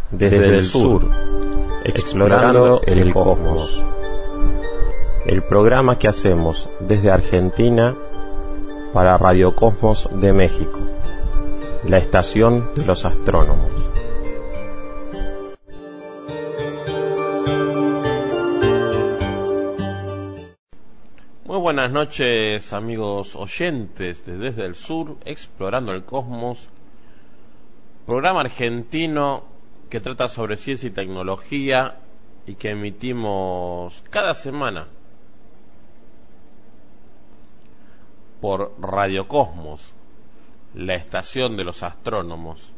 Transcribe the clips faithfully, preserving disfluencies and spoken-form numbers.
desde el sur, explorando el cosmos. El programa que hacemos desde Argentina para Radio Cosmos de México, la estación de los astrónomos. Muy buenas noches, amigos oyentes de Desde el Sur, explorando el cosmos, programa argentino que trata sobre ciencia y tecnología y que emitimos cada semana por Radio Cosmos, la estación de los astrónomos.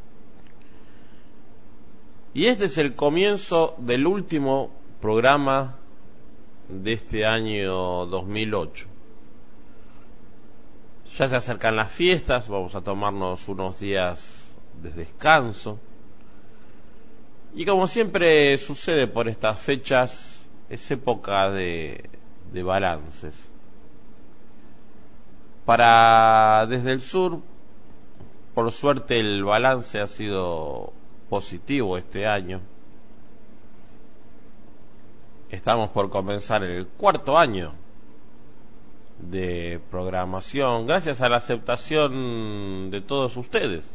Y este es el comienzo del último programa de este año dos mil ocho. Ya se acercan las fiestas, vamos a tomarnos unos días de descanso. Y como siempre sucede por estas fechas, es época de, de balances. Para Desde el Sur, por suerte el balance ha sido positivo este año. Estamos por comenzar el cuarto año de programación, gracias a la aceptación de todos ustedes.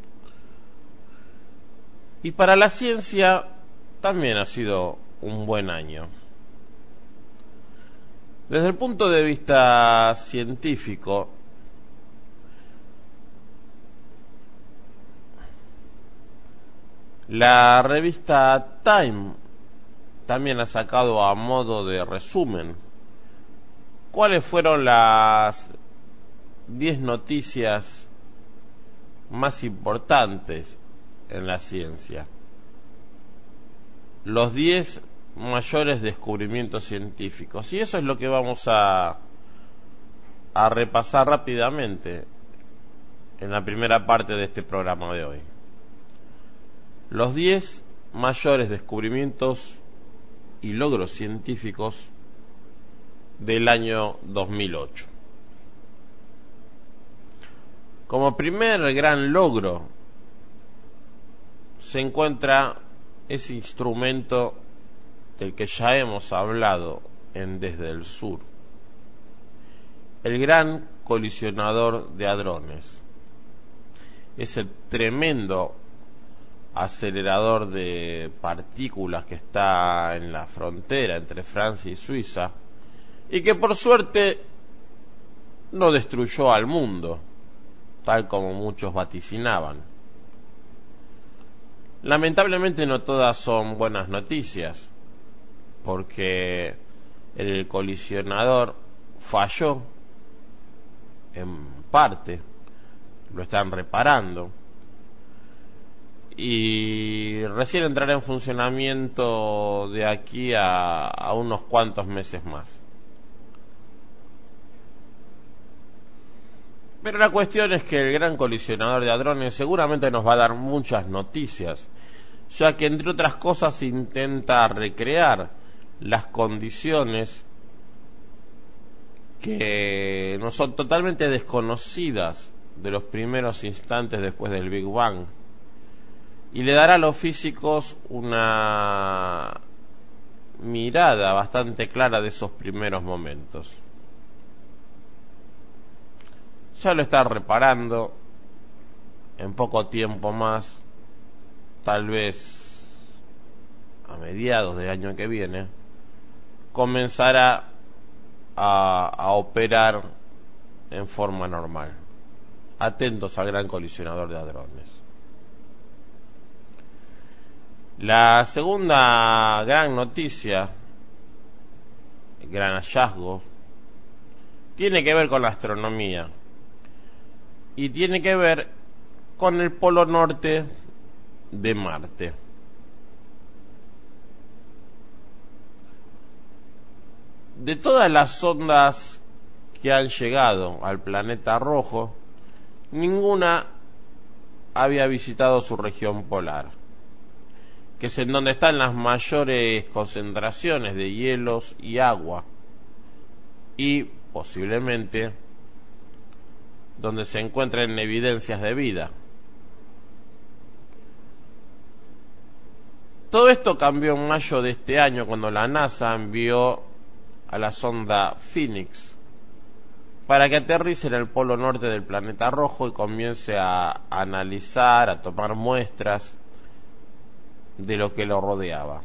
Y para la ciencia también ha sido un buen año. Desde el punto de vista científico, la revista Time también ha sacado a modo de resumen cuáles fueron las diez noticias más importantes en la ciencia, los diez mayores descubrimientos científicos, y eso es lo que vamos a a repasar rápidamente en la primera parte de este programa de hoy. Los diez mayores descubrimientos y logros científicos del año dos mil ocho. Como primer gran logro se encuentra ese instrumento del que ya hemos hablado en Desde el Sur, el Gran Colisionador de Hadrones, ese tremendo acelerador de partículas que está en la frontera entre Francia y Suiza y que por suerte no destruyó al mundo, tal como muchos vaticinaban. Lamentablemente no todas son buenas noticias, porque el colisionador falló en parte, lo están reparando y recién entrará en funcionamiento de aquí a, a unos cuantos meses más. Pero la cuestión es que el Gran Colisionador de Hadrones seguramente nos va a dar muchas noticias, ya que entre otras cosas intenta recrear las condiciones que no son totalmente desconocidas de los primeros instantes después del Big Bang, y le dará a los físicos una mirada bastante clara de esos primeros momentos. Ya lo está reparando. En poco tiempo más, tal vez a mediados del año que viene, comenzará a, a operar en forma normal. Atentos al Gran Colisionador de Hadrones. La segunda gran noticia, gran hallazgo, tiene que ver con la astronomía y tiene que ver con el polo norte de Marte. De todas las sondas que han llegado al planeta rojo, ninguna había visitado su región polar, que es en donde están las mayores concentraciones de hielos y agua, y posiblemente donde se encuentren evidencias de vida. Todo esto cambió en mayo de este año cuando la NASA envió a la sonda Phoenix para que aterrice en el polo norte del planeta rojo y comience a analizar, a tomar muestras de lo que lo rodeaba.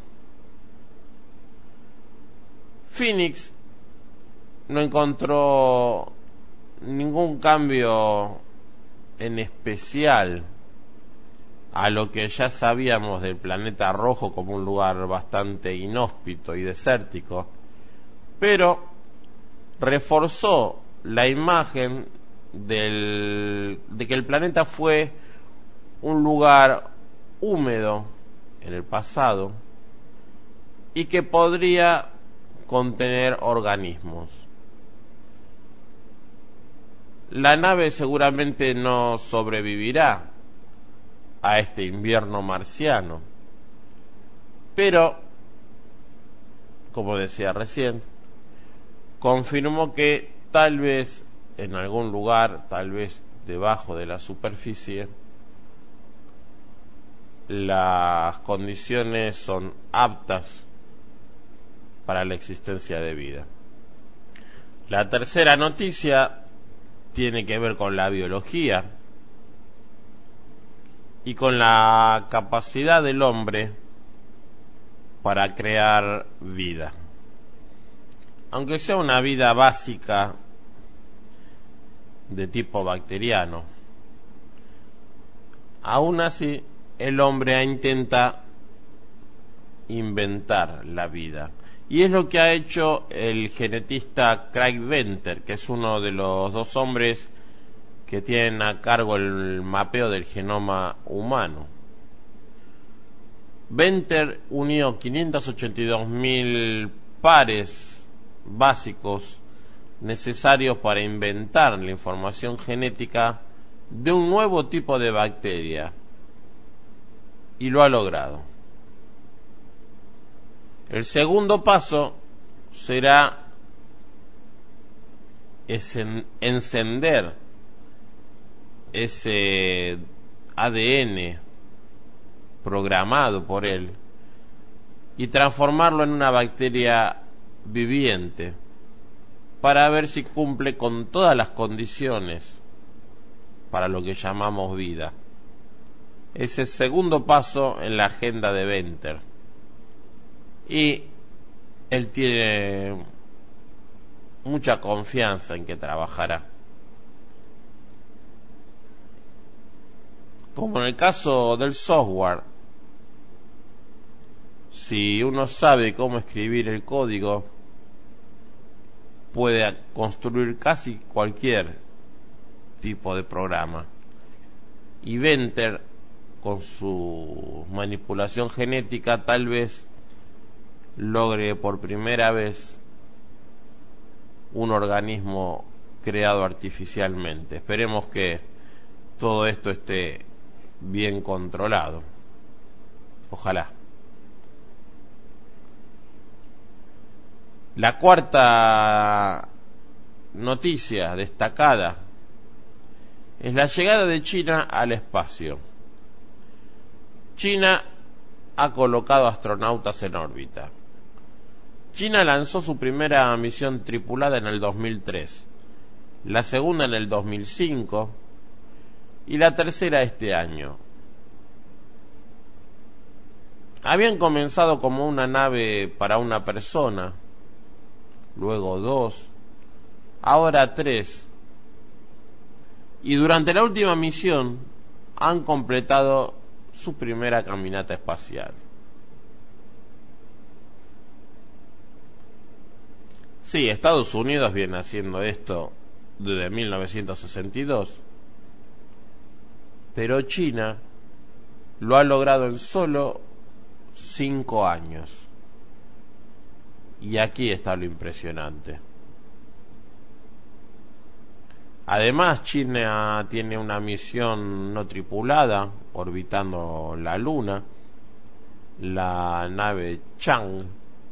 Phoenix no encontró ningún cambio en especial a lo que ya sabíamos del planeta rojo como un lugar bastante inhóspito y desértico, pero reforzó la imagen del, de que el planeta fue un lugar húmedo en el pasado y que podría contener organismos. La nave seguramente no sobrevivirá a este invierno marciano, pero, como decía recién, confirmó que tal vez en algún lugar, tal vez debajo de la superficie, las condiciones son aptas para la existencia de vida. La tercera noticia tiene que ver con la biología y con la capacidad del hombre para crear vida. Aunque sea una vida básica de tipo bacteriano, aún así el hombre intenta inventar la vida. Y es lo que ha hecho el genetista Craig Venter, que es uno de los dos hombres que tienen a cargo el mapeo del genoma humano. Venter unió quinientos ochenta y dos mil pares básicos necesarios para inventar la información genética de un nuevo tipo de bacteria, y lo ha logrado. El segundo paso será encender ese A D N programado por él y transformarlo en una bacteria viviente para ver si cumple con todas las condiciones para lo que llamamos vida. Es el segundo paso en la agenda de Venter. Y él tiene mucha confianza en que trabajará. Como en el caso del software, si uno sabe cómo escribir el código, puede construir casi cualquier tipo de programa. Y Venter, con su manipulación genética, tal vez logre por primera vez un organismo creado artificialmente. Esperemos que todo esto esté bien controlado. Ojalá. La cuarta noticia destacada es la llegada de China al espacio. China ha colocado astronautas en órbita. China lanzó su primera misión tripulada en el dos mil tres, la segunda en el dos mil cinco y la tercera este año. Habían comenzado como una nave para una persona, luego dos, ahora tres, y durante la última misión han completado su primera caminata espacial. Sí, Estados Unidos viene haciendo esto desde mil novecientos sesenta y dos, pero China lo ha logrado en solo cinco años. Y aquí está lo impresionante. Además, China tiene una misión no tripulada orbitando la Luna, la nave Chang,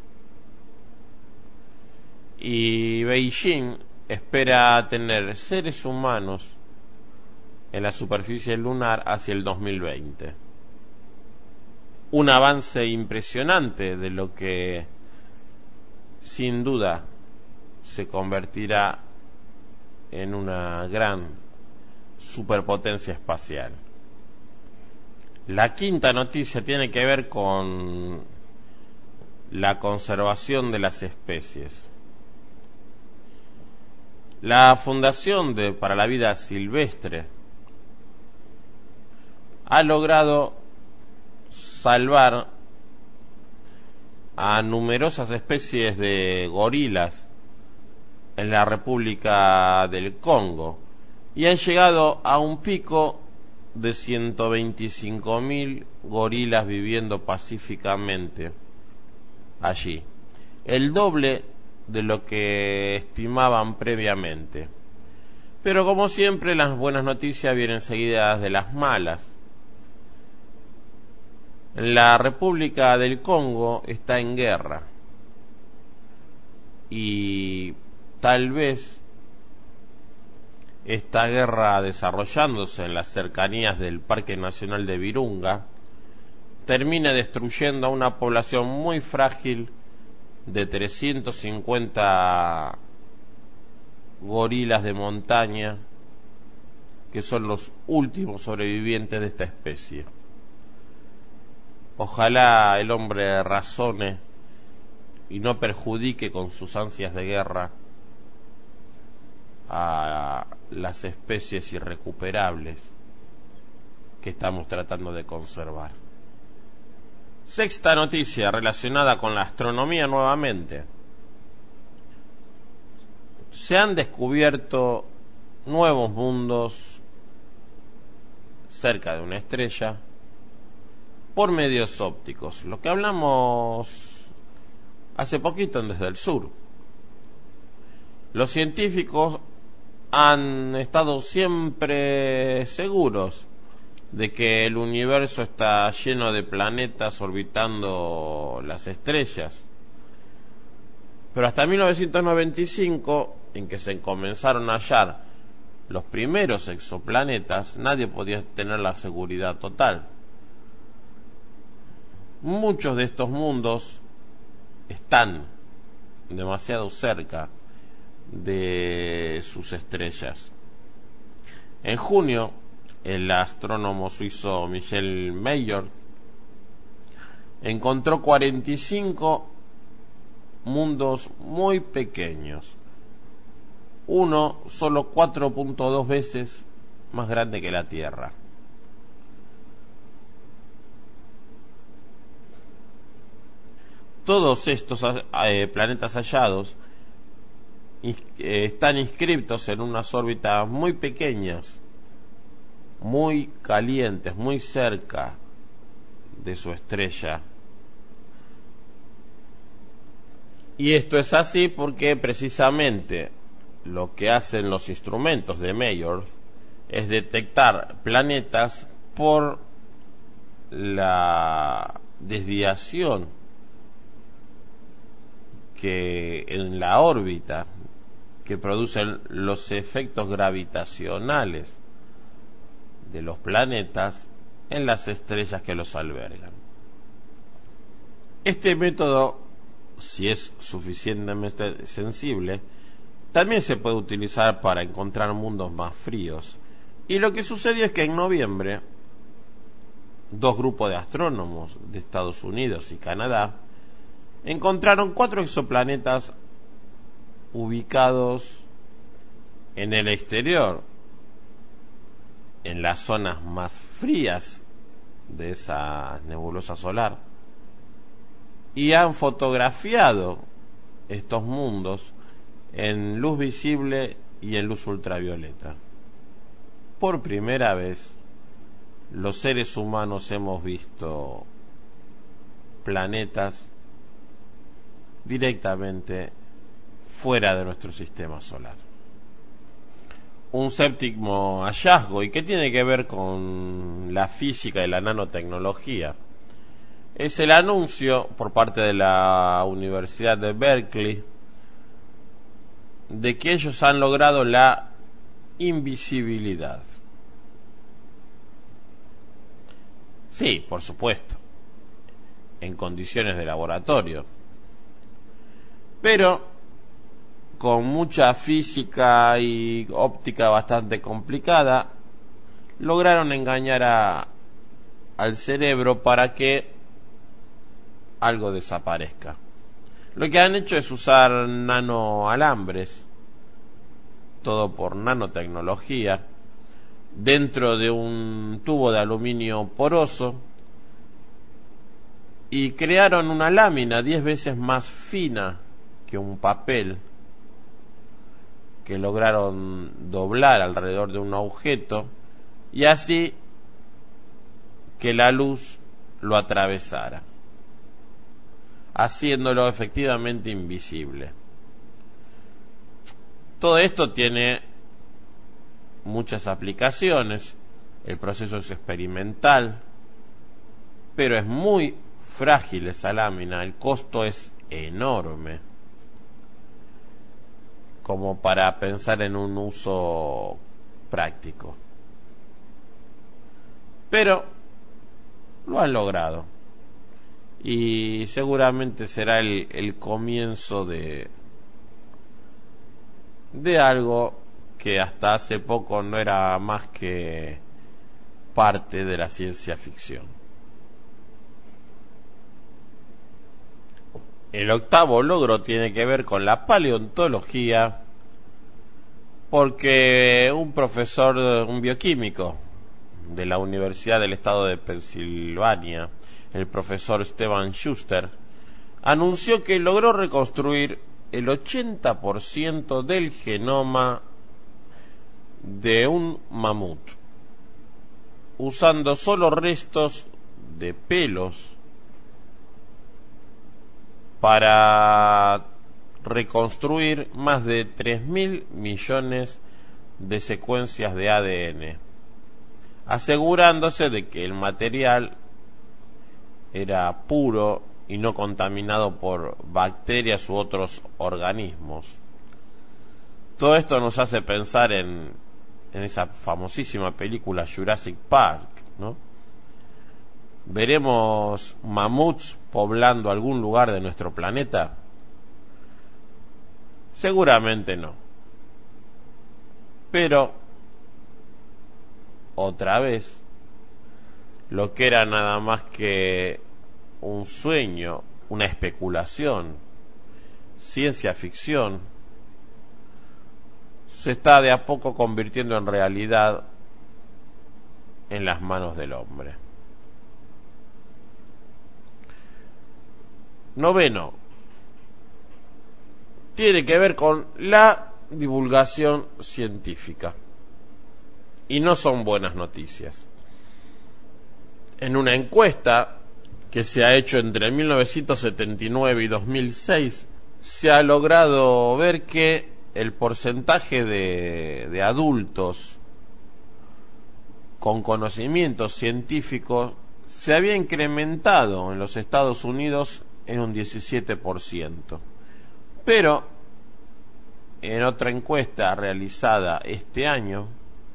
y Beijing espera tener seres humanos en la superficie lunar hacia el dos mil veinte. un avance impresionante de lo que sin duda se convertirá en una gran superpotencia espacial. La quinta noticia tiene que ver con la conservación de las especies. La Fundación de, para la Vida Silvestre ha logrado salvar a numerosas especies de gorilas en la República del Congo y han llegado a un pico de ciento veinticinco mil gorilas viviendo pacíficamente allí, el doble de lo que estimaban previamente. Pero como siempre, las buenas noticias vienen seguidas de las malas. La República del Congo está en guerra y tal vez esta guerra, desarrollándose en las cercanías del Parque Nacional de Virunga, termine destruyendo a una población muy frágil de trescientos cincuenta gorilas de montaña, que son los últimos sobrevivientes de esta especie. Ojalá el hombre razone y no perjudique con sus ansias de guerra a las especies irrecuperables que estamos tratando de conservar. Sexta noticia relacionada con la astronomía nuevamente. Se han descubierto nuevos mundos cerca de una estrella por medios ópticos, lo que hablamos hace poquito en Desde el Sur. Los científicos han estado siempre seguros de que el universo está lleno de planetas orbitando las estrellas, pero hasta mil novecientos noventa y cinco, en que se comenzaron a hallar los primeros exoplanetas, nadie podía tener la seguridad total. Muchos de estos mundos están demasiado cerca de sus estrellas. En junio, el astrónomo suizo Michel Mayor encontró cuarenta y cinco mundos muy pequeños, uno solo cuatro punto dos veces más grande que la Tierra. Todos estos eh, planetas hallados eh, están inscriptos en unas órbitas muy pequeñas, muy calientes, muy cerca de su estrella. Y esto es así porque precisamente lo que hacen los instrumentos de Mayor es detectar planetas por la desviación que en la órbita que producen los efectos gravitacionales de los planetas en las estrellas que los albergan. Este método, si es suficientemente sensible, también se puede utilizar para encontrar mundos más fríos. Y lo que sucedió es que en noviembre, dos grupos de astrónomos de Estados Unidos y Canadá encontraron cuatro exoplanetas ubicados en el exterior, en las zonas más frías de esa nebulosa solar, y han fotografiado estos mundos en luz visible y en luz ultravioleta. Por primera vez, los seres humanos hemos visto planetas directamente fuera de nuestro sistema solar. Un séptimo hallazgo, y que tiene que ver con la física y la nanotecnología, es el anuncio por parte de la Universidad de Berkeley de que ellos han logrado la invisibilidad. Sí, por supuesto. en condiciones de laboratorio. Pero con mucha física y óptica bastante complicada, lograron engañar a, al cerebro para que algo desaparezca. Lo que han hecho es usar nanoalambres, todo por nanotecnología, dentro de un tubo de aluminio poroso, y crearon una lámina diez veces más fina que un papel, que lograron doblar alrededor de un objeto, y así que la luz lo atravesara, haciéndolo efectivamente invisible. Todo esto tiene muchas aplicaciones. El proceso es experimental, pero es muy frágil esa lámina. El costo es enorme como para pensar en un uso práctico. Pero lo han logrado, y seguramente será el, el comienzo de de algo que hasta hace poco no era más que parte de la ciencia ficción. El octavo logro tiene que ver con la paleontología, porque un profesor, un bioquímico de la Universidad del Estado de Pensilvania, el profesor Stephen Schuster, anunció que logró reconstruir el ochenta por ciento del genoma de un mamut, usando solo restos de pelos para reconstruir más de tres mil millones de secuencias de A D N, asegurándose de que el material era puro y no contaminado por bacterias u otros organismos. Todo esto nos hace pensar en, en esa famosísima película Jurassic Park, ¿no? ¿Veremos mamuts poblando algún lugar de nuestro planeta? Seguramente no. Pero, otra vez, lo que era nada más que un sueño, una especulación, ciencia ficción, se está de a poco convirtiendo en realidad en las manos del hombre. Noveno, tiene que ver con la divulgación científica, y no son buenas noticias. En una encuesta que se ha hecho entre mil novecientos setenta y nueve y dos mil seis, se ha logrado ver que el porcentaje de, de adultos con conocimientos científicos se había incrementado en los Estados Unidos en un diecisiete por ciento. Pero en otra encuesta realizada este año,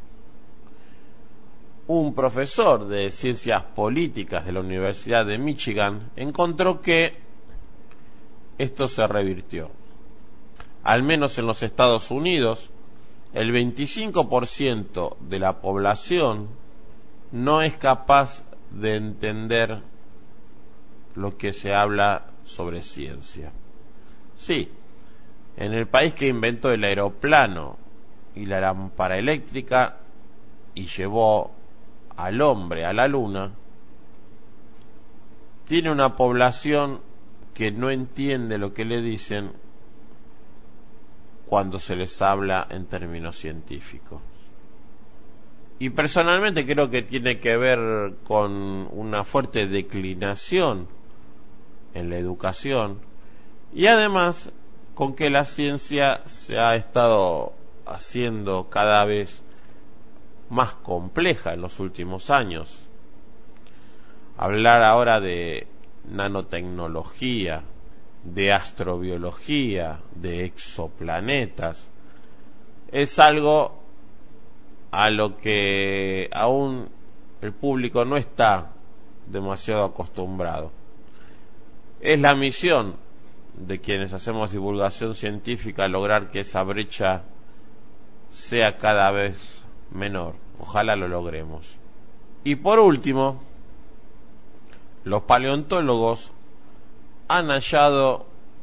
un profesor de ciencias políticas de la Universidad de Michigan encontró que esto se revirtió. Al menos en los Estados Unidos, el veinticinco por ciento de la población no es capaz de entender lo que se habla sobre ciencia. Sí, en el país que inventó el aeroplano y la lámpara eléctrica y llevó al hombre a la luna, tiene una población que no entiende lo que le dicen cuando se les habla en términos científicos. Y personalmente creo que tiene que ver con una fuerte declinación en la educación, y además con que la ciencia se ha estado haciendo cada vez más compleja en los últimos años. Hablar ahora de nanotecnología, de astrobiología, de exoplanetas, es algo a lo que aún el público no está demasiado acostumbrado. Es la misión de quienes hacemos divulgación científica lograr que esa brecha sea cada vez menor. Ojalá lo logremos. Y por último, los paleontólogos han hallado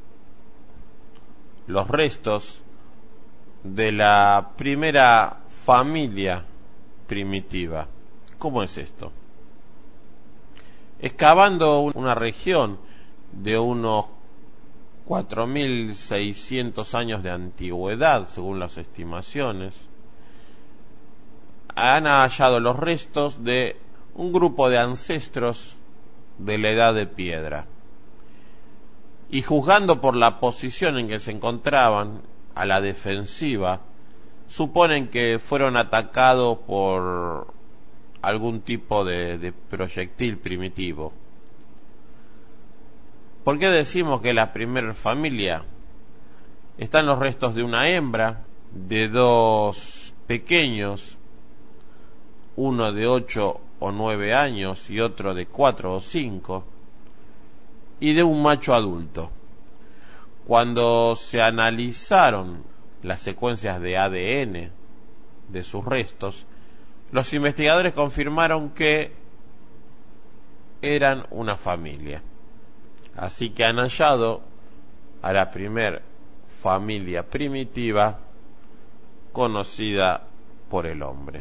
los restos de la primera familia primitiva. ¿Cómo es esto? Excavando una región de unos cuatro mil seiscientos años de antigüedad, según las estimaciones, han hallado los restos de un grupo de ancestros de la edad de piedra. Y juzgando por la posición en que se encontraban, a la defensiva, suponen que fueron atacados por algún tipo de, de proyectil primitivo. ¿Por qué decimos que la primera familia? Están los restos de una hembra, de dos pequeños, uno de ocho o nueve años y otro de cuatro o cinco, y de un macho adulto. Cuando se analizaron las secuencias de A D N de sus restos, los investigadores confirmaron que eran una familia. Así que han hallado a la primer familia primitiva conocida por el hombre.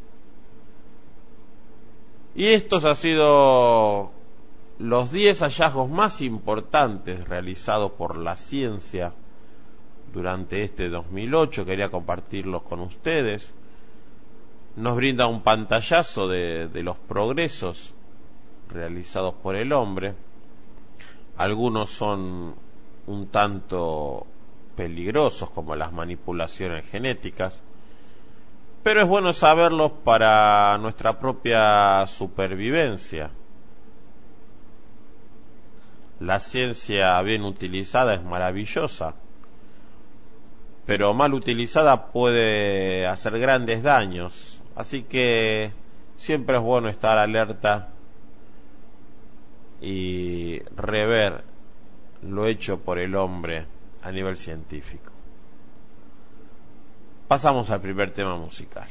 Y estos han sido los diez hallazgos más importantes realizados por la ciencia durante este dos mil ocho. Quería compartirlos con ustedes. Nos brinda un pantallazo de, de los progresos realizados por el hombre. Algunos son un tanto peligrosos, como las manipulaciones genéticas, pero es bueno saberlos para nuestra propia supervivencia. La ciencia bien utilizada es maravillosa, pero mal utilizada puede hacer grandes daños. Así que siempre es bueno estar alerta y rever lo hecho por el hombre a nivel científico. Pasamos al primer tema musical.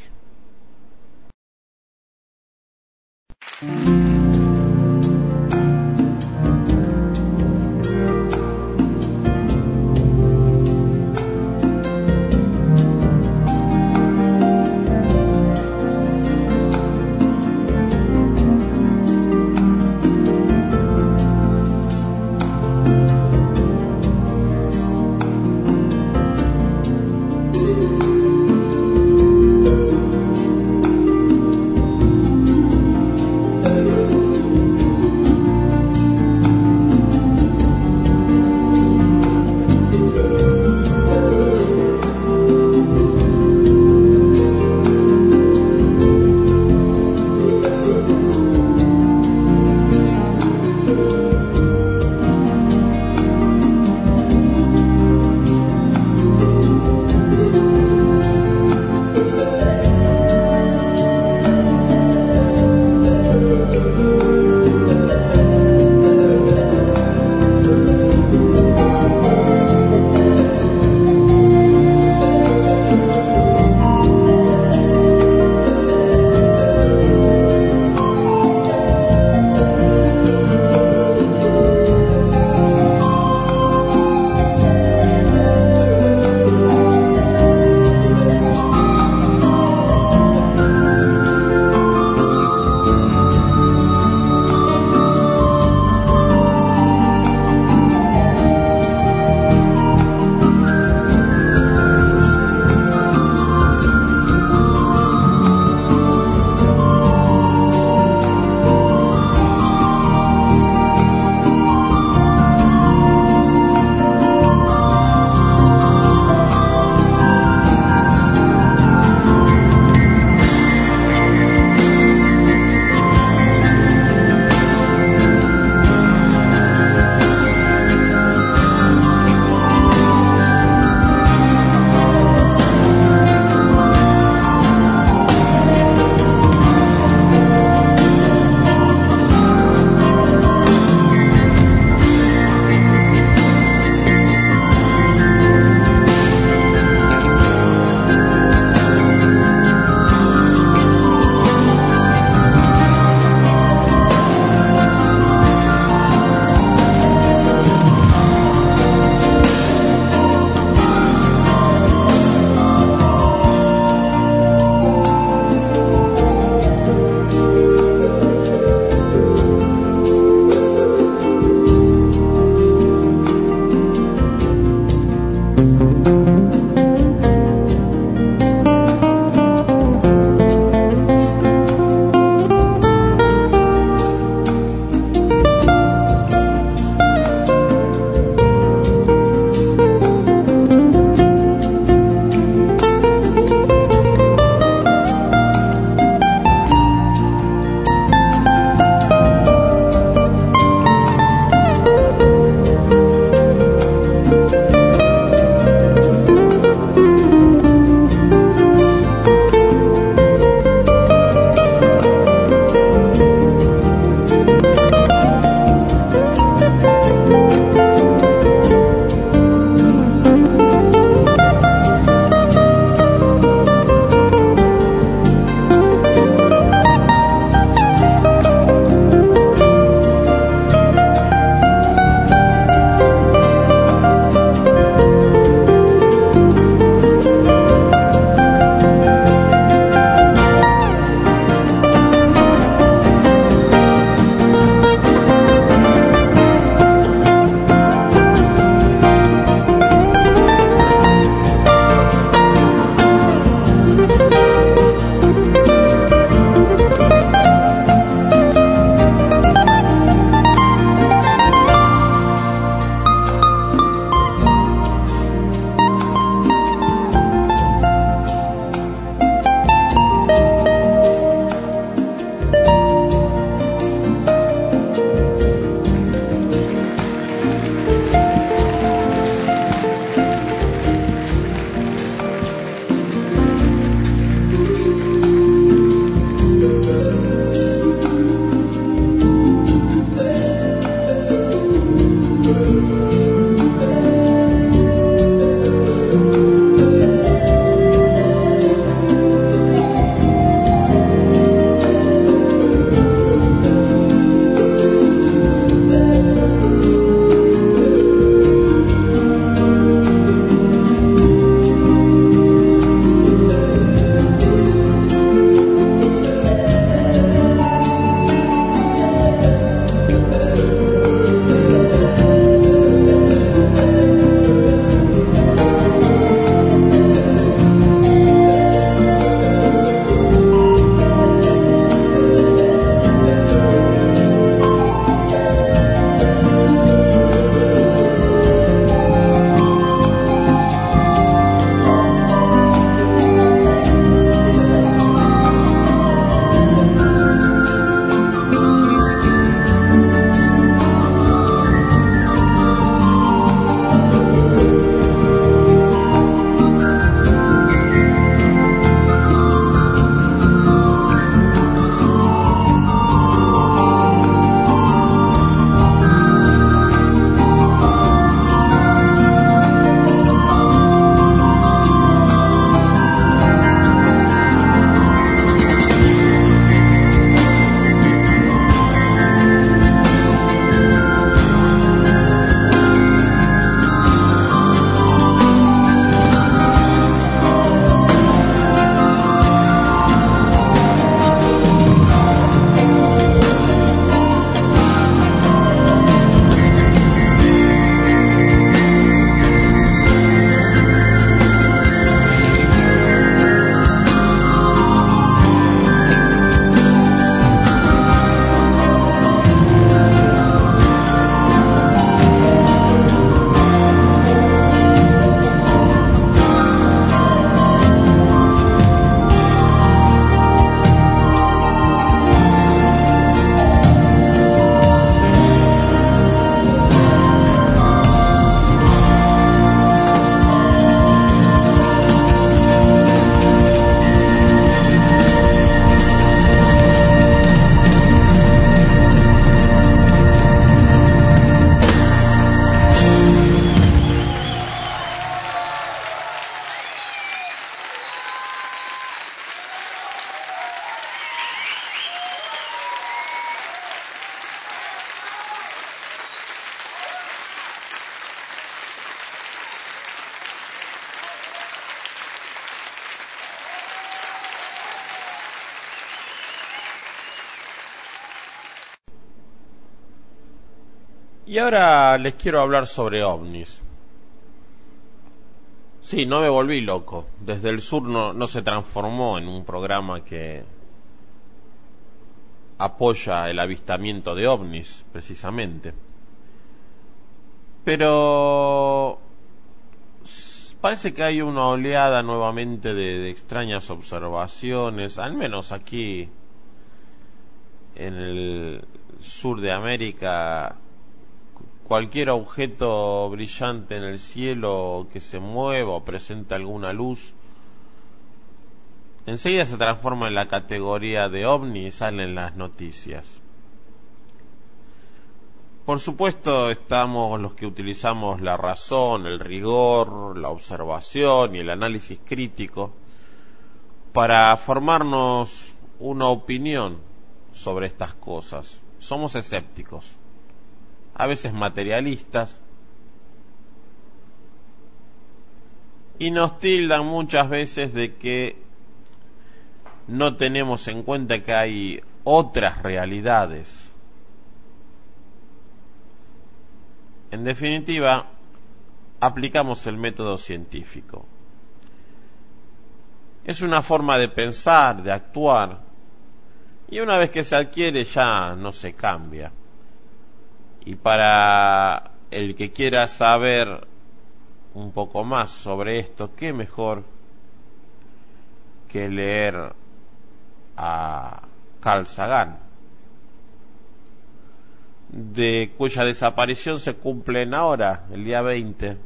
Y ahora les quiero hablar sobre ovnis. Sí, no me volví loco. Desde el Sur no, no se transformó en un programa que apoya el avistamiento de ovnis, precisamente. Pero parece que hay una oleada nuevamente de, de extrañas observaciones, al menos aquí en el sur de América. Cualquier objeto brillante en el cielo que se mueva o presente alguna luz, enseguida se transforma en la categoría de ovni y salen las noticias. Por supuesto, estamos los que utilizamos la razón, el rigor, la observación y el análisis crítico para formarnos una opinión sobre estas cosas. Somos escépticos, a veces materialistas, y nos tildan muchas veces de que no tenemos en cuenta que hay otras realidades. En definitiva, aplicamos el método científico. Es una forma de pensar, de actuar, y una vez que se adquiere ya no se cambia. Y para el que quiera saber un poco más sobre esto, qué mejor que leer a Carl Sagan, de cuya desaparición se cumplen ahora, el día veinte,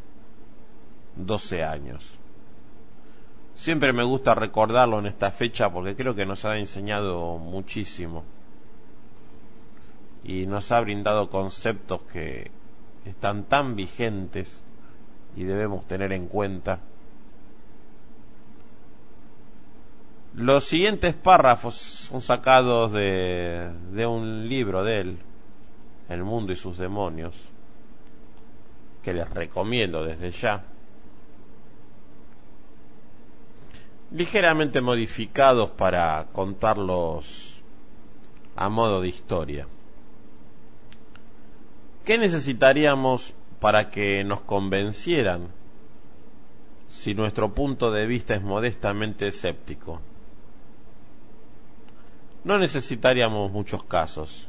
doce años. Siempre me gusta recordarlo en esta fecha porque creo que nos ha enseñado muchísimo y nos ha brindado conceptos que están tan vigentes y debemos tener en cuenta. Los siguientes párrafos son sacados de, de un libro de él, El mundo y sus demonios, que les recomiendo desde ya, ligeramente modificados para contarlos a modo de historia. ¿Qué necesitaríamos para que nos convencieran si nuestro punto de vista es modestamente escéptico? No necesitaríamos muchos casos.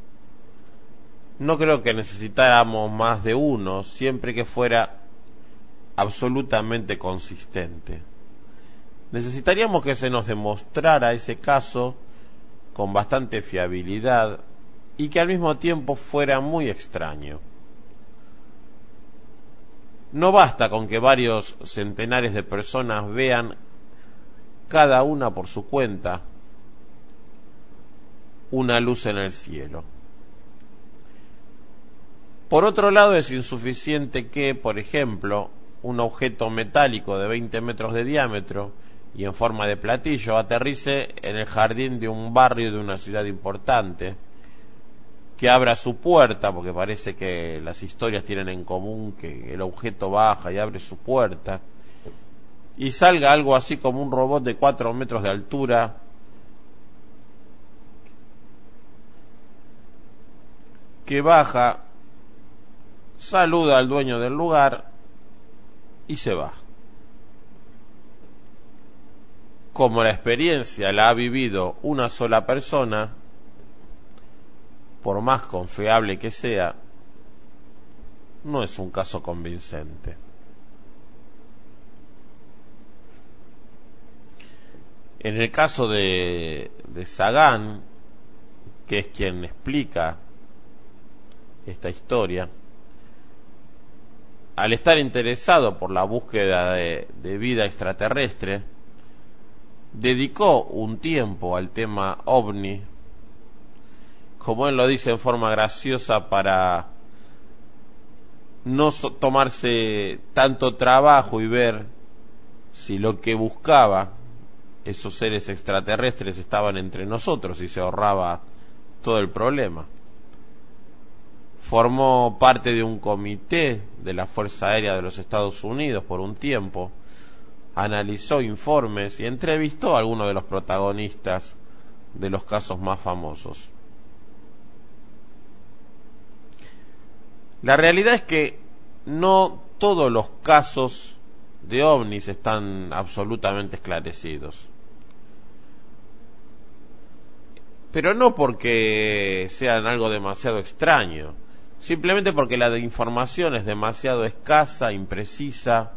No creo que necesitáramos más de uno, siempre que fuera absolutamente consistente. Necesitaríamos que se nos demostrara ese caso con bastante fiabilidad y que al mismo tiempo fuera muy extraño. No basta con que varios centenares de personas vean, cada una por su cuenta, una luz en el cielo. Por otro lado, es insuficiente que, por ejemplo, un objeto metálico de veinte metros de diámetro y en forma de platillo aterrice en el jardín de un barrio de una ciudad importante, que abra su puerta, porque parece que las historias tienen en común que el objeto baja y abre su puerta, y salga algo así como un robot de cuatro metros de altura, que baja, saluda al dueño del lugar y se va. Como la experiencia la ha vivido una sola persona, por más confiable que sea, no es un caso convincente. En el caso de, de Sagan, que es quien explica esta historia, al estar interesado por la búsqueda de, de vida extraterrestre, dedicó un tiempo al tema ovni, como él lo dice en forma graciosa, para no so- tomarse tanto trabajo y ver si lo que buscaba esos seres extraterrestres estaban entre nosotros y se ahorraba todo el problema. Formó parte de un comité de la Fuerza Aérea de los Estados Unidos por un tiempo, analizó informes y entrevistó a algunos de los protagonistas de los casos más famosos. La realidad es que no todos los casos de ovnis están absolutamente esclarecidos. Pero no porque sean algo demasiado extraño, simplemente porque la información es demasiado escasa, imprecisa,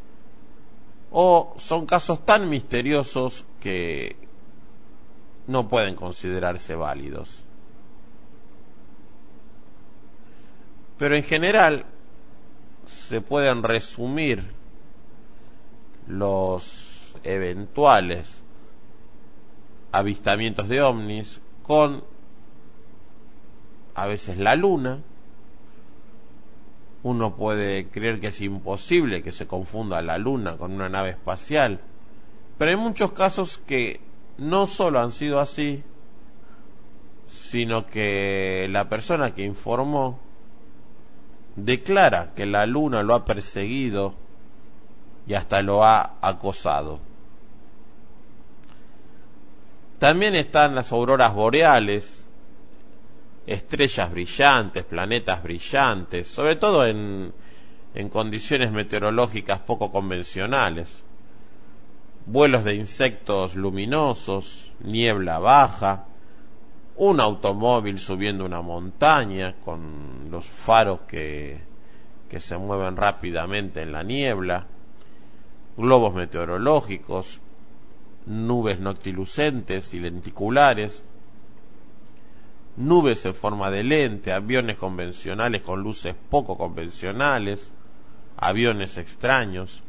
o son casos tan misteriosos que no pueden considerarse válidos. Pero en general se pueden resumir los eventuales avistamientos de ovnis con a veces la luna. Uno puede creer que es imposible que se confunda la luna con una nave espacial, pero hay muchos casos que no solo han sido así, sino que la persona que informó declara que la luna lo ha perseguido y hasta lo ha acosado. También están las auroras boreales, estrellas brillantes, planetas brillantes, sobre todo en, en condiciones meteorológicas poco convencionales, vuelos de insectos luminosos, niebla baja, un automóvil subiendo una montaña con los faros que, que se mueven rápidamente en la niebla, globos meteorológicos, nubes noctilucentes y lenticulares, nubes en forma de lente, aviones convencionales con luces poco convencionales, aviones extraños.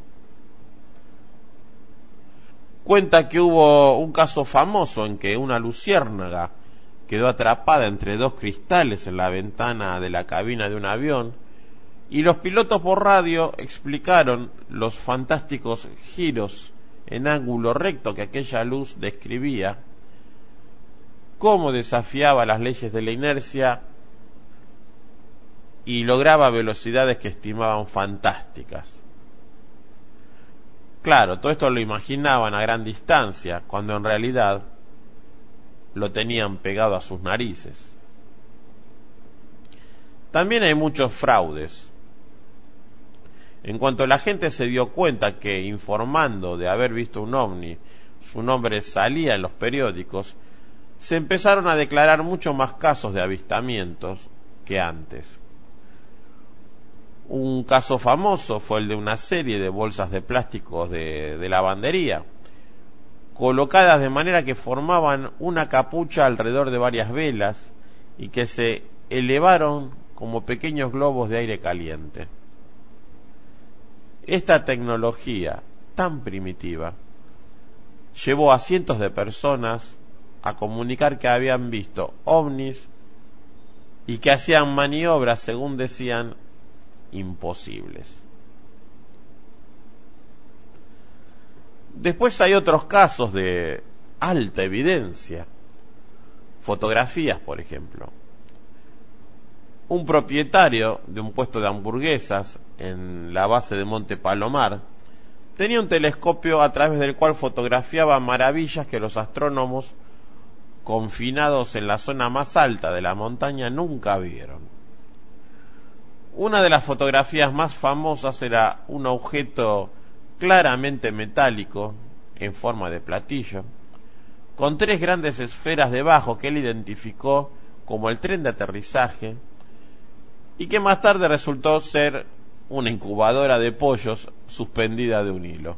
Cuenta que hubo un caso famoso en que una luciérnaga quedó atrapada entre dos cristales en la ventana de la cabina de un avión, y los pilotos por radio explicaron los fantásticos giros en ángulo recto que aquella luz describía, cómo desafiaba las leyes de la inercia y lograba velocidades que estimaban fantásticas. Claro, todo esto lo imaginaban a gran distancia, cuando en realidad lo tenían pegado a sus narices. También hay muchos fraudes. En cuanto la gente se dio cuenta que, informando de haber visto un ovni, su nombre salía en los periódicos, se empezaron a declarar mucho más casos de avistamientos que antes. Un caso famoso fue el de una serie de bolsas de plásticos de, de lavandería, colocadas de manera que formaban una capucha alrededor de varias velas y que se elevaron como pequeños globos de aire caliente. Esta tecnología tan primitiva llevó a cientos de personas a comunicar que habían visto ovnis y que hacían maniobras, según decían, imposibles. Después hay otros casos de alta evidencia, fotografías, por ejemplo. Un propietario de un puesto de hamburguesas en la base de Monte Palomar tenía un telescopio a través del cual fotografiaba maravillas que los astrónomos, confinados en la zona más alta de la montaña, nunca vieron. Una de las fotografías más famosas era un objeto claramente metálico, en forma de platillo, con tres grandes esferas debajo que él identificó como el tren de aterrizaje, y que más tarde resultó ser una incubadora de pollos suspendida de un hilo.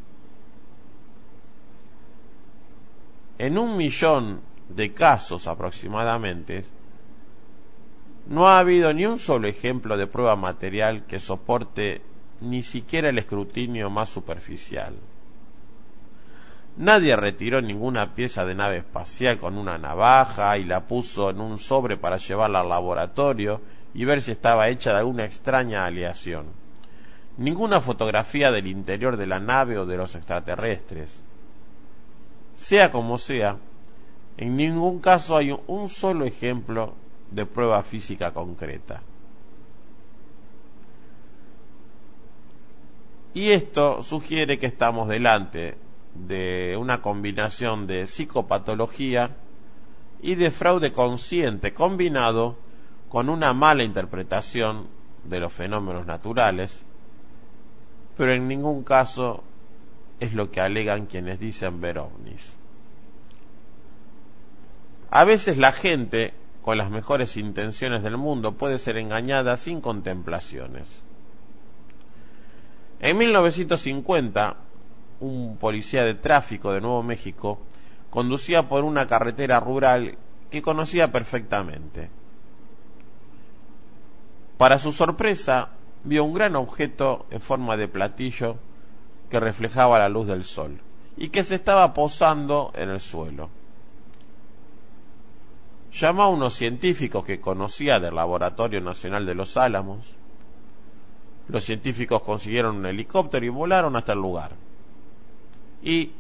En un millón de casos aproximadamente, no ha habido ni un solo ejemplo de prueba material que soporte ni siquiera el escrutinio más superficial. Nadie retiró ninguna pieza de nave espacial con una navaja y la puso en un sobre para llevarla al laboratorio y ver si estaba hecha de alguna extraña aleación. Ninguna fotografía del interior de la nave o de los extraterrestres. Sea como sea, en ningún caso hay un solo ejemplo de prueba física concreta. Y esto sugiere que estamos delante de una combinación de psicopatología y de fraude consciente combinado con una mala interpretación de los fenómenos naturales, pero en ningún caso es lo que alegan quienes dicen ver ovnis. A veces la gente, con las mejores intenciones del mundo, puede ser engañada sin contemplaciones. En mil novecientos cincuenta, un policía de tráfico de Nuevo México conducía por una carretera rural que conocía perfectamente. Para su sorpresa, vio un gran objeto en forma de platillo que reflejaba la luz del sol y que se estaba posando en el suelo. Llamó a unos científicos que conocía del Laboratorio Nacional de Los Álamos. Los científicos consiguieron un helicóptero y volaron hasta el lugar. Y,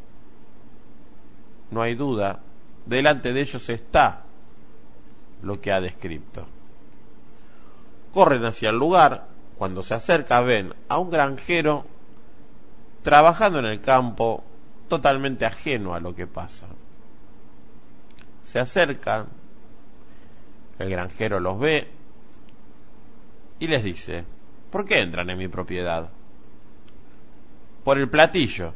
no hay duda, delante de ellos está lo que ha descrito. Corren hacia el lugar. Cuando se acerca ven a un granjero trabajando en el campo, totalmente ajeno a lo que pasa. Se acercan, el granjero los ve y les dice: ¿por qué entran en mi propiedad? Por el platillo.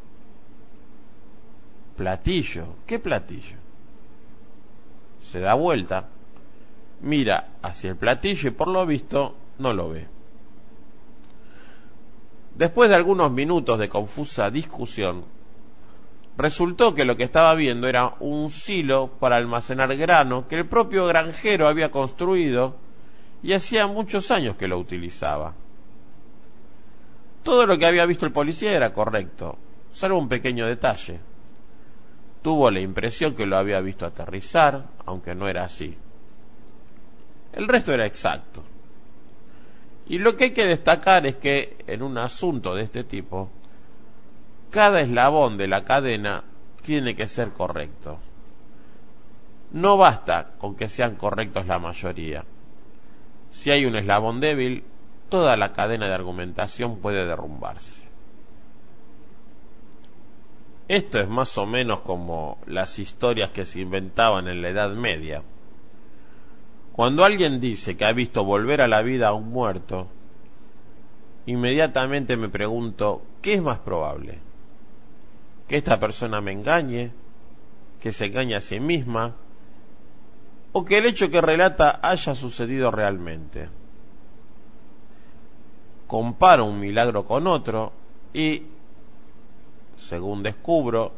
¿Platillo? ¿Qué platillo? Se da vuelta, mira hacia el platillo y por lo visto no lo ve. Después de algunos minutos de confusa discusión, resultó que lo que estaba viendo era un silo para almacenar grano que el propio granjero había construido y hacía muchos años que lo utilizaba. Todo lo que había visto el policía era correcto, salvo un pequeño detalle. Tuvo la impresión que lo había visto aterrizar, aunque no era así. El resto era exacto. Y lo que hay que destacar es que en un asunto de este tipo, cada eslabón de la cadena tiene que ser correcto. No basta con que sean correctos la mayoría. Si hay un eslabón débil, toda la cadena de argumentación puede derrumbarse. Esto es más o menos como las historias que se inventaban en la Edad Media. Cuando alguien dice que ha visto volver a la vida a un muerto, inmediatamente me pregunto, ¿qué es más probable? ¿Que esta persona me engañe? ¿Que se engañe a sí misma? ¿O que el hecho que relata haya sucedido realmente? Comparo un milagro con otro y, según descubro,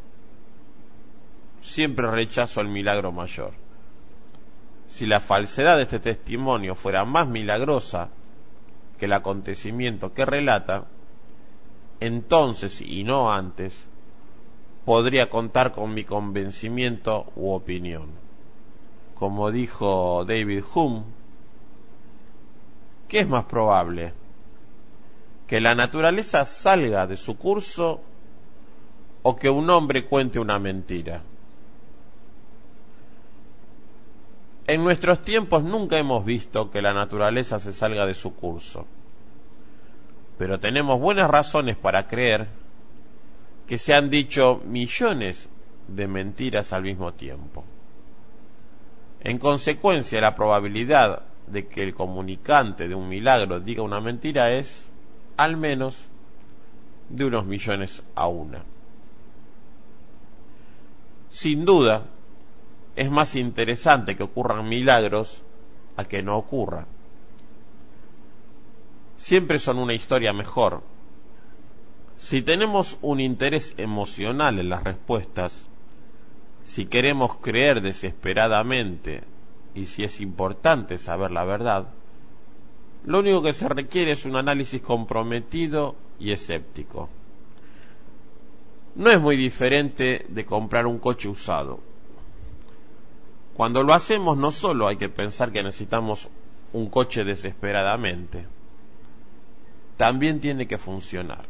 siempre rechazo el milagro mayor. Si la falsedad de este testimonio fuera más milagrosa que el acontecimiento que relata, entonces y no antes podría contar con mi convencimiento u opinión. Como dijo David Hume, ¿qué es más probable? ¿Que la naturaleza salga de su curso o que un hombre cuente una mentira? En nuestros tiempos nunca hemos visto que la naturaleza se salga de su curso, pero tenemos buenas razones para creer que se han dicho millones de mentiras al mismo tiempo. En consecuencia, la probabilidad de que el comunicante de un milagro diga una mentira es, al menos, de unos millones a una. Sin duda, es más interesante que ocurran milagros a que no ocurran. Siempre son una historia mejor. Si tenemos un interés emocional en las respuestas, si queremos creer desesperadamente y si es importante saber la verdad, lo único que se requiere es un análisis comprometido y escéptico. No es muy diferente de comprar un coche usado. Cuando lo hacemos, no solo hay que pensar que necesitamos un coche desesperadamente, también tiene que funcionar.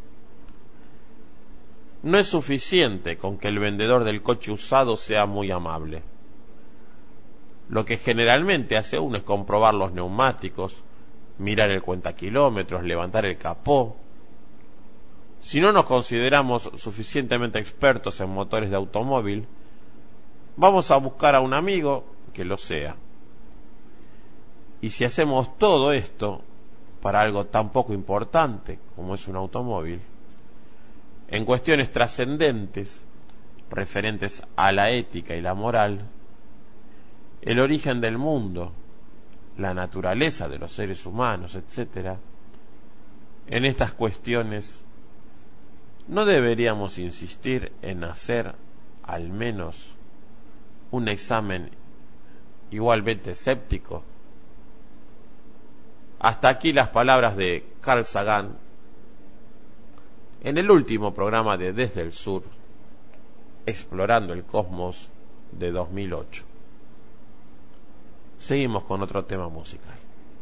No es suficiente con que el vendedor del coche usado sea muy amable. Lo que generalmente hace uno es comprobar los neumáticos, mirar el cuentakilómetros, levantar el capó. Si no nos consideramos suficientemente expertos en motores de automóvil, vamos a buscar a un amigo que lo sea. Y si hacemos todo esto para algo tan poco importante como es un automóvil, en cuestiones trascendentes referentes a la ética y la moral, el origen del mundo, la naturaleza de los seres humanos, etcétera, en estas cuestiones no deberíamos insistir en hacer al menos un examen igualmente escéptico. Hasta aquí las palabras de Carl Sagan en el último programa de Desde el Sur, Explorando el Cosmos de dos mil ocho. Seguimos con otro tema musical.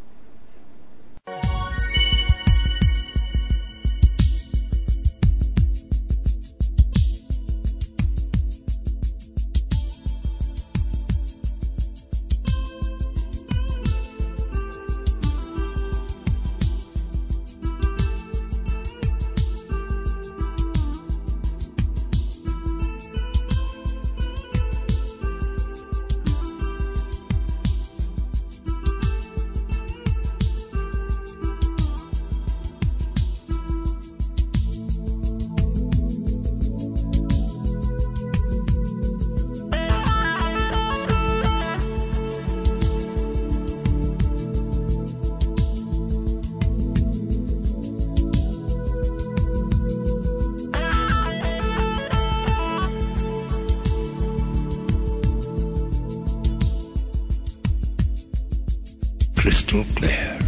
Crystal clear.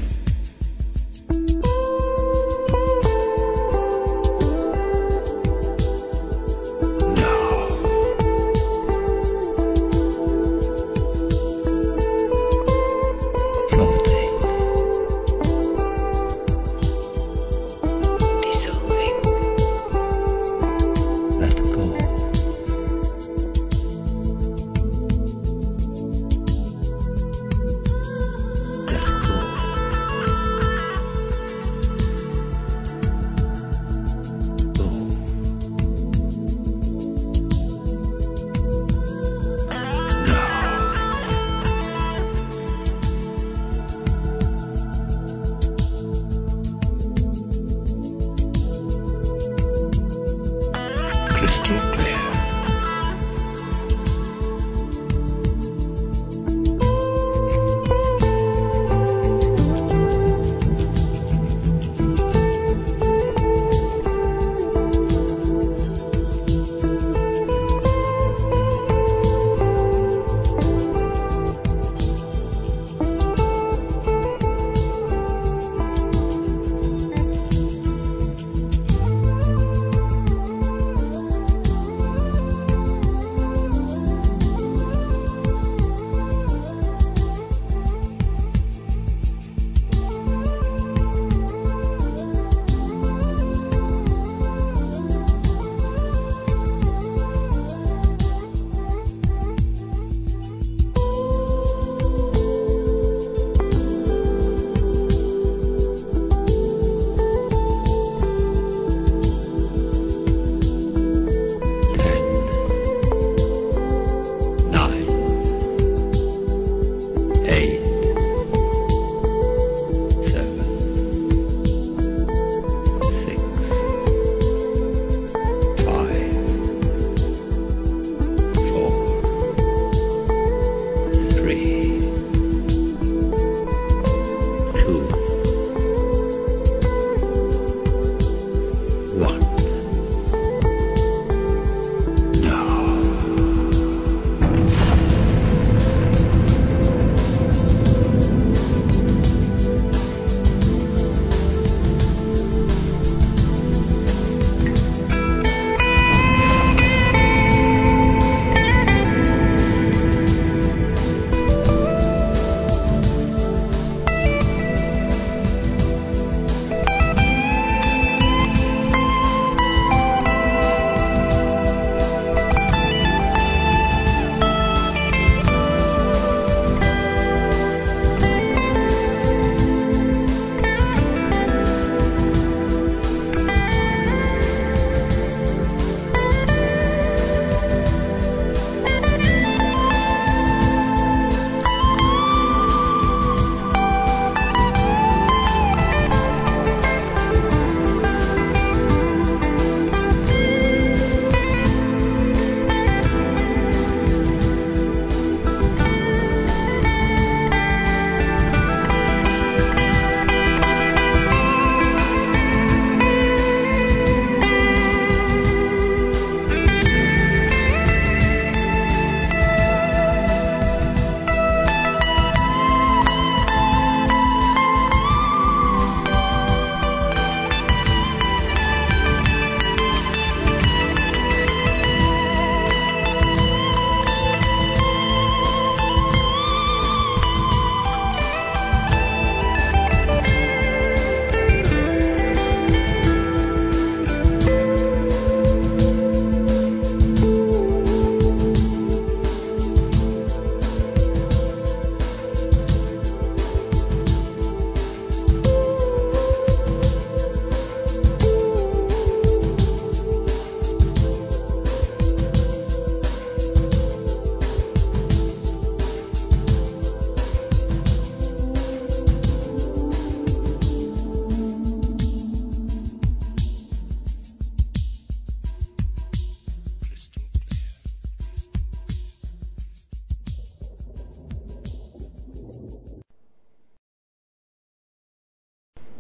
Crystal clear.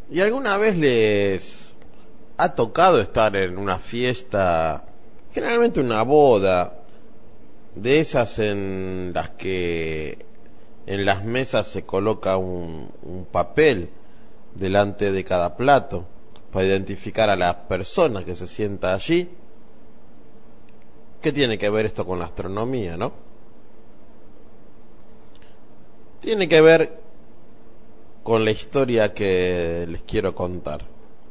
¿Y alguna vez les ha tocado estar en una fiesta, generalmente una boda, de esas en las que en las mesas se coloca un, un papel delante de cada plato para identificar a la persona que se sienta allí? ¿Qué tiene que ver esto con la astronomía, no? Tiene que ver con la historia que les quiero contar.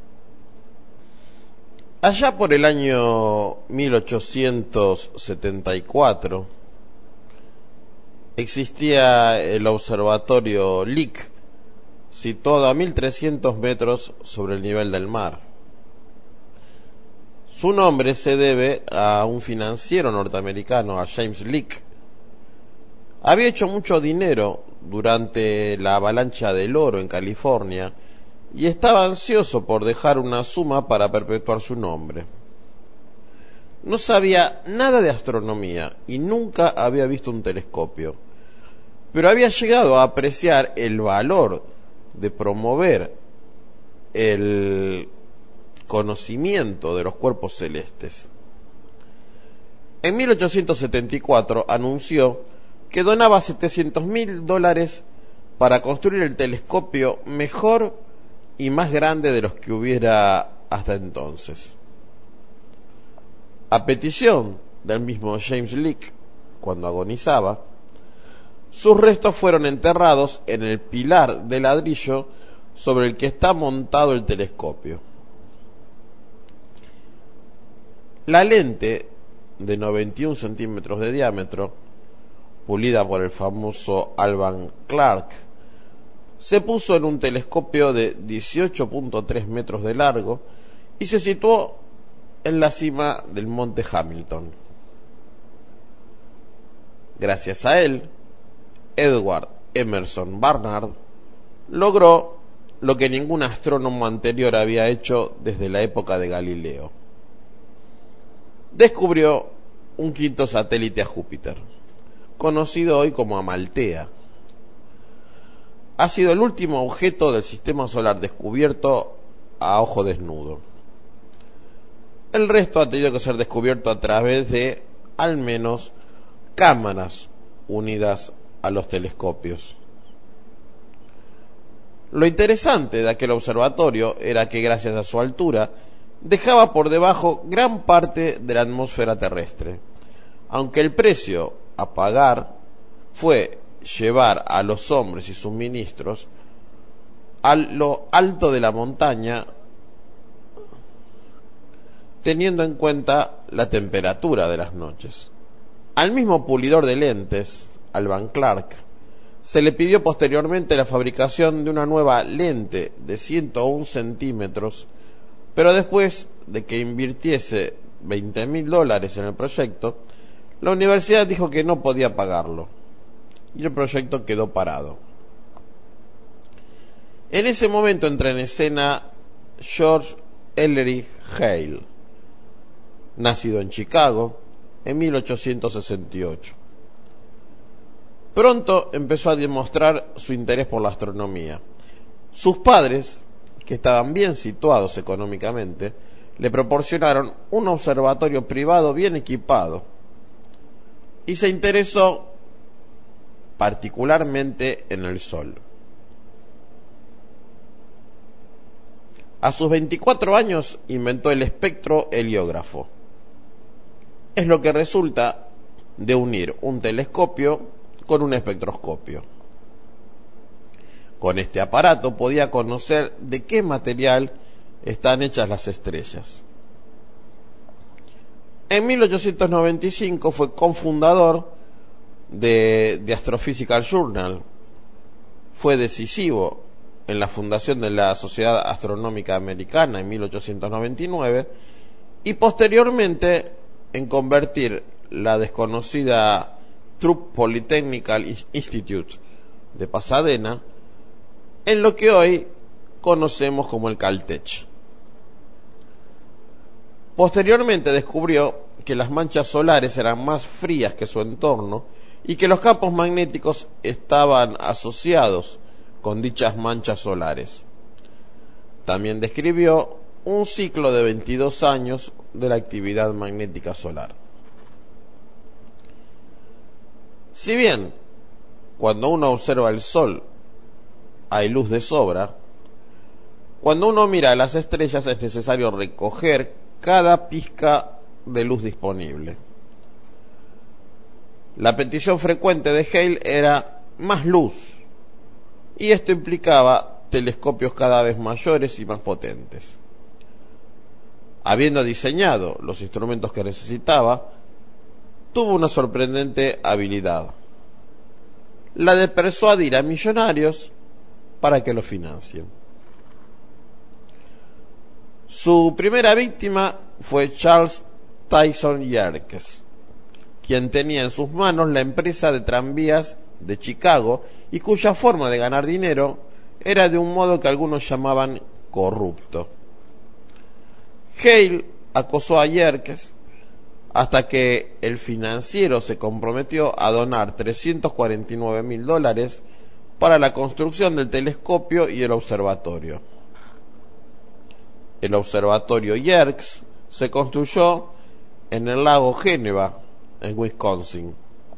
Allá por el año mil ochocientos setenta y cuatro existía el observatorio Lick, situado a mil trescientos metros sobre el nivel del mar. Su nombre se debe a un financiero norteamericano, a James Lick. Había hecho mucho dinero durante la avalancha del oro en California y estaba ansioso por dejar una suma para perpetuar su nombre. No sabía nada de astronomía y nunca había visto un telescopio, pero había llegado a apreciar el valor de promover el conocimiento de los cuerpos celestes. En mil ochocientos setenta y cuatro anunció que donaba setecientos mil dólares para construir el telescopio mejor y más grande de los que hubiera hasta entonces. A petición del mismo James Lick, cuando agonizaba, sus restos fueron enterrados en el pilar de ladrillo sobre el que está montado el telescopio. La lente de noventa y un centímetros de diámetro, pulida por el famoso Alvan Clark, se puso en un telescopio de dieciocho punto tres metros de largo y se situó en la cima del monte Hamilton. Gracias a él, Edward Emerson Barnard logró lo que ningún astrónomo anterior había hecho desde la época de Galileo. Descubrió un quinto satélite a Júpiter, conocido hoy como Amaltea. Ha sido el último objeto del sistema solar descubierto a ojo desnudo. El resto ha tenido que ser descubierto a través de, al menos, cámaras unidas a los telescopios. Lo interesante de aquel observatorio era que, gracias a su altura, dejaba por debajo gran parte de la atmósfera terrestre, aunque el precio a pagar fue llevar a los hombres y sus ministros a lo alto de la montaña, teniendo en cuenta la temperatura de las noches. Al mismo pulidor de lentes, Alvan Clark, se le pidió posteriormente la fabricación de una nueva lente de ciento uno centímetros, pero después de que invirtiese veinte mil dólares en el proyecto, la universidad dijo que no podía pagarlo y el proyecto quedó parado. En ese momento entra en escena George Ellery Hale, nacido en Chicago en mil ochocientos sesenta y ocho. Pronto empezó a demostrar su interés por la astronomía. Sus padres, que estaban bien situados económicamente, le proporcionaron un observatorio privado bien equipado y se interesó particularmente en el Sol. A sus veinticuatro años inventó el espectroheliógrafo. Es lo que resulta de unir un telescopio con un espectroscopio. Con este aparato podía conocer de qué material están hechas las estrellas. En mil ochocientos noventa y cinco fue cofundador de The Astrophysical Journal. Fue decisivo en la fundación de la Sociedad Astronómica Americana en mil ochocientos noventa y nueve y posteriormente en convertir la desconocida Truth Polytechnical Institute de Pasadena en lo que hoy conocemos como el Caltech. Posteriormente descubrió que las manchas solares eran más frías que su entorno y que los campos magnéticos estaban asociados con dichas manchas solares. también describió un ciclo de veintidós años de la actividad magnética solar. Si bien, cuando uno observa el Sol, hay luz de sobra, cuando uno mira las estrellas es necesario recoger cada pizca de luz disponible. La petición frecuente de Hale era más luz, y esto implicaba telescopios cada vez mayores y más potentes. Habiendo diseñado los instrumentos que necesitaba, tuvo una sorprendente habilidad: la de persuadir a millonarios para que lo financien. Su primera víctima fue Charles Tyson Yerkes, quien tenía en sus manos la empresa de tranvías de Chicago y cuya forma de ganar dinero era de un modo que algunos llamaban corrupto. Hale acosó a Yerkes hasta que el financiero se comprometió a donar trescientos cuarenta y nueve mil dólares para la construcción del telescopio y el observatorio. El observatorio Yerkes se construyó en el lago Geneva, en Wisconsin.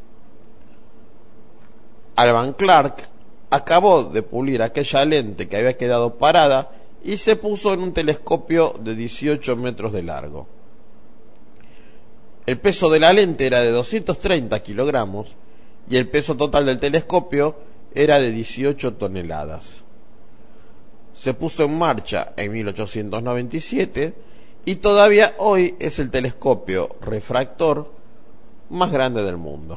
Alvan Clark acabó de pulir aquella lente que había quedado parada y se puso en un telescopio de dieciocho metros de largo. El peso de la lente era de doscientos treinta kilogramos y el peso total del telescopio era de dieciocho toneladas. Se puso en marcha en mil ochocientos noventa y siete y todavía hoy es el telescopio refractor más grande del mundo.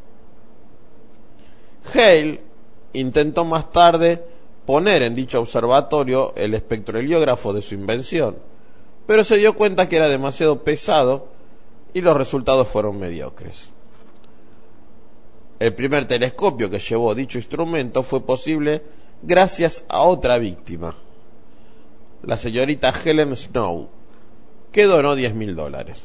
Hale intentó más tarde poner en dicho observatorio el espectroheliógrafo de su invención, pero se dio cuenta que era demasiado pesado y los resultados fueron mediocres. El primer telescopio que llevó dicho instrumento fue posible gracias a otra víctima, la señorita Helen Snow, que donó diez mil dólares.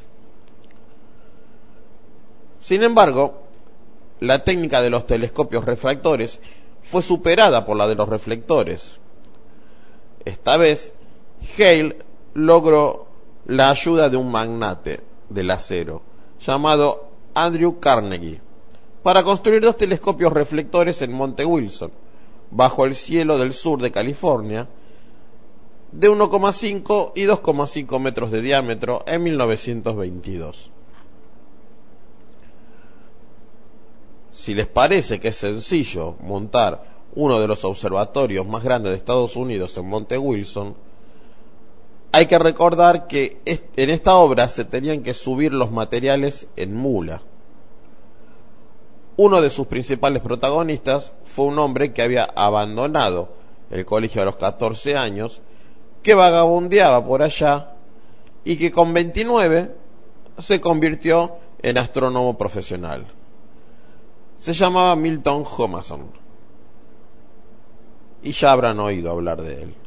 Sin embargo, la técnica de los telescopios refractores fue superada por la de los reflectores. Esta vez, Hale logró la ayuda de un magnate del acero llamado Andrew Carnegie para construir dos telescopios reflectores en Monte Wilson, bajo el cielo del sur de California, de uno coma cinco y dos coma cinco metros de diámetro en mil novecientos veintidós. Si les parece que es sencillo montar uno de los observatorios más grandes de Estados Unidos en Monte Wilson, hay que recordar que en esta obra se tenían que subir los materiales en mula. Uno de sus principales protagonistas fue un hombre que había abandonado el colegio a los catorce años, que vagabundeaba por allá y que con veintinueve se convirtió en astrónomo profesional. Se llamaba Milton Humason, y ya habrán oído hablar de él.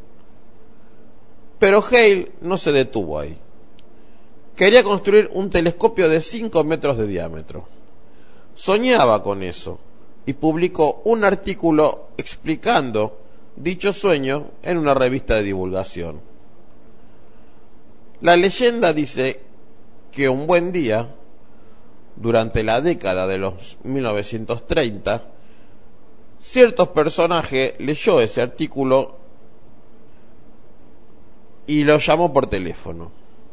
Pero Hale no se detuvo ahí. Quería construir un telescopio de cinco metros de diámetro. Soñaba con eso y publicó un artículo explicando dicho sueño en una revista de divulgación. La leyenda dice que un buen día, durante la década de los mil novecientos treinta, cierto personaje leyó ese artículo y lo llamó por teléfono.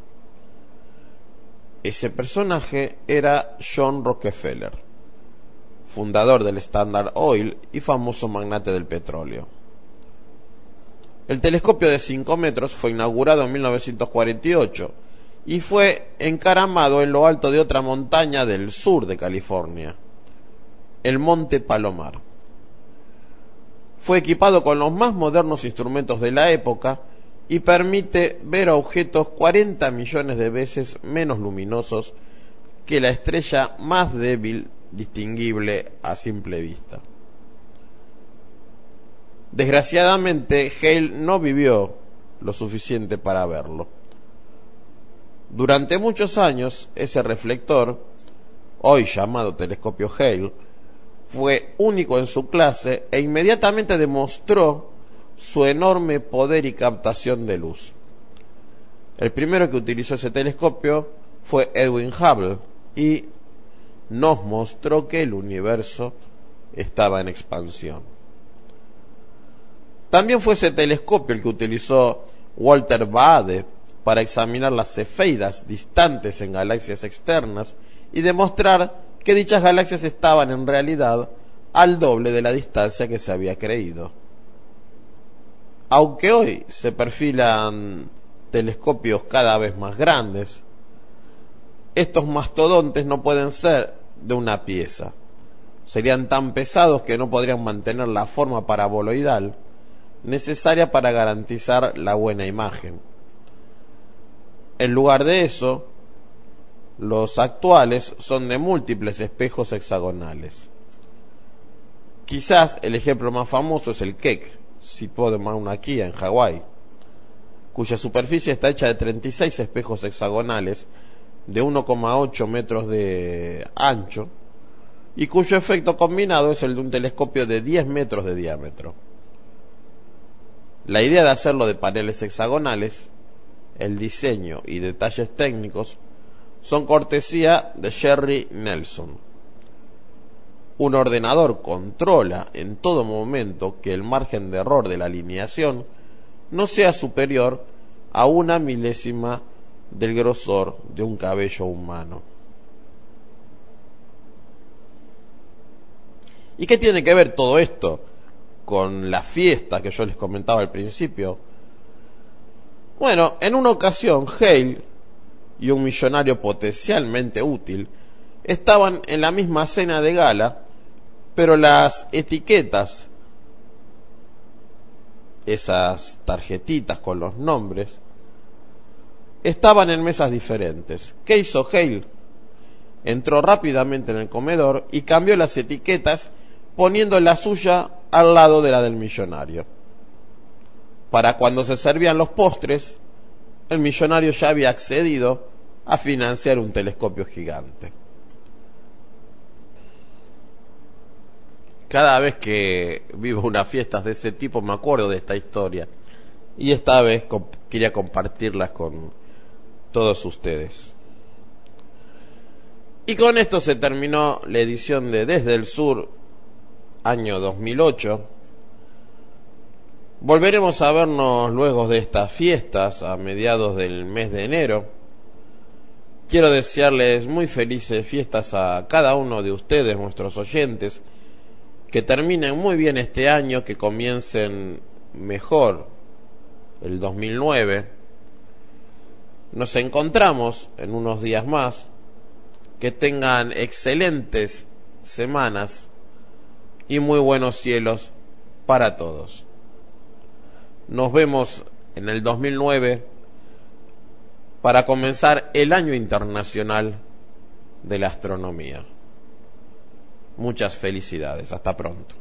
Ese personaje era John Rockefeller, fundador del Standard Oil y famoso magnate del petróleo. El telescopio de cinco metros fue inaugurado en mil novecientos cuarenta y ocho y fue encaramado en lo alto de otra montaña del sur de California, el Monte Palomar. Fue equipado con los más modernos instrumentos de la época y permite ver objetos cuarenta millones de veces menos luminosos que la estrella más débil distinguible a simple vista. Desgraciadamente, Hale no vivió lo suficiente para verlo. Durante muchos años, ese reflector, hoy llamado telescopio Hale, fue único en su clase e inmediatamente demostró su enorme poder y captación de luz. El primero que utilizó ese telescopio fue Edwin Hubble y nos mostró que el universo estaba en expansión. También fue ese telescopio el que utilizó Walter Baade para examinar las cefeidas distantes en galaxias externas y demostrar que dichas galaxias estaban en realidad al doble de la distancia que se había creído. Aunque hoy se perfilan telescopios cada vez más grandes, estos mastodontes no pueden ser de una pieza. Serían tan pesados que no podrían mantener la forma paraboloidal necesaria para garantizar la buena imagen. En lugar de eso, los actuales son de múltiples espejos hexagonales. Quizás el ejemplo más famoso es el Keck, situado en Mauna Kea, en Hawái, cuya superficie está hecha de treinta y seis espejos hexagonales de uno coma ocho metros de ancho y cuyo efecto combinado es el de un telescopio de diez metros de diámetro. La idea de hacerlo de paneles hexagonales, el diseño y detalles técnicos son cortesía de Jerry Nelson. Un ordenador controla en todo momento que el margen de error de la alineación no sea superior a una milésima del grosor de un cabello humano. ¿Y qué tiene que ver todo esto con la fiesta que yo les comentaba al principio? Bueno, en una ocasión Hale y un millonario potencialmente útil estaban en la misma cena de gala, pero las etiquetas, esas tarjetitas con los nombres, estaban en mesas diferentes. ¿Qué hizo Hale? Entró rápidamente en el comedor y cambió las etiquetas poniendo la suya al lado de la del millonario. Para cuando se servían los postres, el millonario ya había accedido a financiar un telescopio gigante. Cada vez que vivo unas fiestas de ese tipo me acuerdo de esta historia y esta vez comp- quería compartirlas con todos ustedes. Y con esto se terminó la edición de Desde el Sur, año dos mil ocho. Volveremos a vernos luego de estas fiestas a mediados del mes de enero. Quiero desearles muy felices fiestas a cada uno de ustedes, nuestros oyentes, que terminen muy bien este año, que comiencen mejor el dos mil nueve. Nos encontramos en unos días más. Que tengan excelentes semanas y muy buenos cielos para todos. Nos vemos en el dos mil nueve para comenzar el año internacional de la astronomía. Muchas felicidades. Hasta pronto.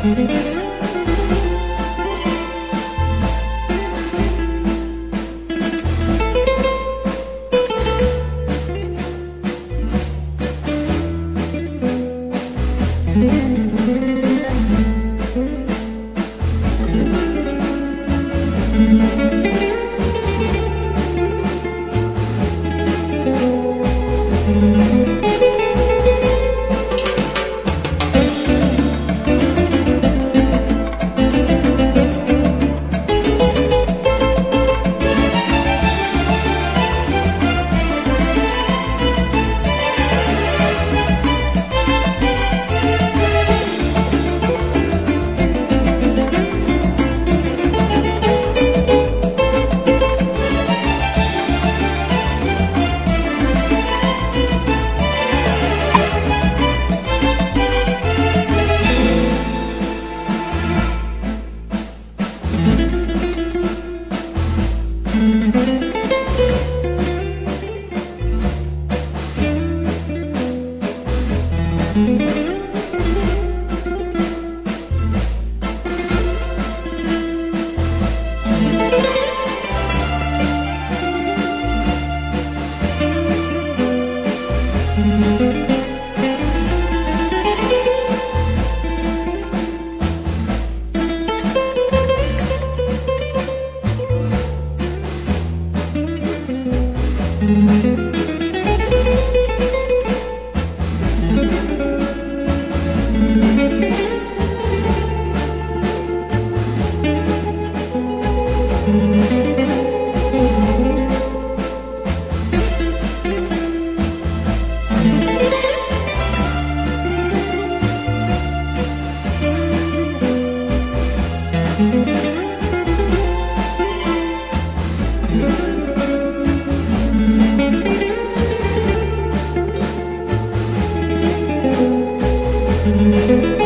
Thank you.